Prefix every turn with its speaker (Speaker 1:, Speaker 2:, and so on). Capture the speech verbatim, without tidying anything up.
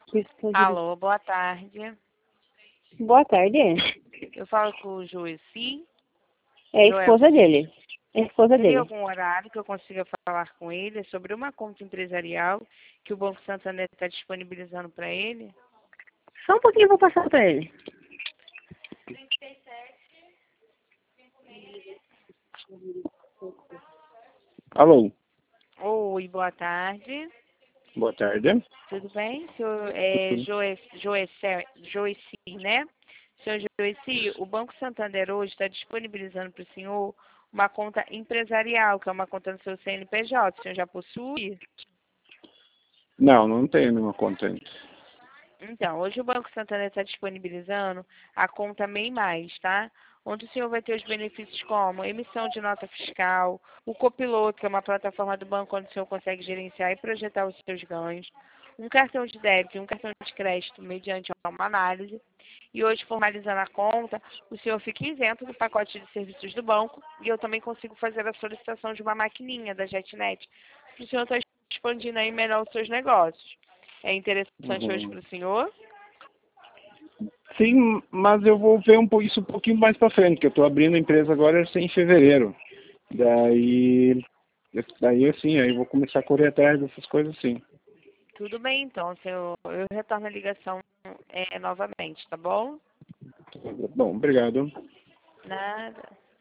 Speaker 1: Alô, boa tarde.
Speaker 2: Boa tarde.
Speaker 1: Eu falo com o Joeci.
Speaker 2: É a esposa dele. É a esposa
Speaker 1: Teria
Speaker 2: dele.
Speaker 1: algum horário que eu consiga falar com ele sobre uma conta empresarial que o Banco Santander está disponibilizando para ele?
Speaker 2: Só um pouquinho eu vou passar pra ele.
Speaker 3: Alô,
Speaker 1: Oi, boa tarde.
Speaker 3: boa tarde.
Speaker 1: Tudo bem? Senhor é, Joeci, Joeci, Joeci, né? Senhor Joeci, o Banco Santander hoje está disponibilizando para o senhor uma conta empresarial, que é uma conta no seu C N P J. O senhor já possui?
Speaker 3: Não, não tenho nenhuma conta ainda.
Speaker 1: Então, hoje o Banco Santander está disponibilizando a conta MEI Mais, tá? Onde o senhor vai ter os benefícios como emissão de nota fiscal, o copiloto, que é uma plataforma do banco onde o senhor consegue gerenciar e projetar os seus ganhos, um cartão de débito e um cartão de crédito mediante uma análise. E hoje, formalizando a conta, o senhor fica isento do pacote de serviços do banco e eu também consigo fazer a solicitação de uma maquininha da JetNet para o senhor estar expandindo aí melhor os seus negócios. É interessante hoje
Speaker 3: Uhum.
Speaker 1: para o senhor?
Speaker 3: Sim, mas eu vou ver um, po- isso um pouquinho mais pra frente, que eu tô abrindo a empresa agora em fevereiro. Daí, daí assim, aí eu vou começar a correr atrás dessas coisas sim.
Speaker 1: Tudo bem, então, senhor. Eu retorno a ligação é, novamente, tá bom?
Speaker 3: Bom, obrigado.
Speaker 1: Nada.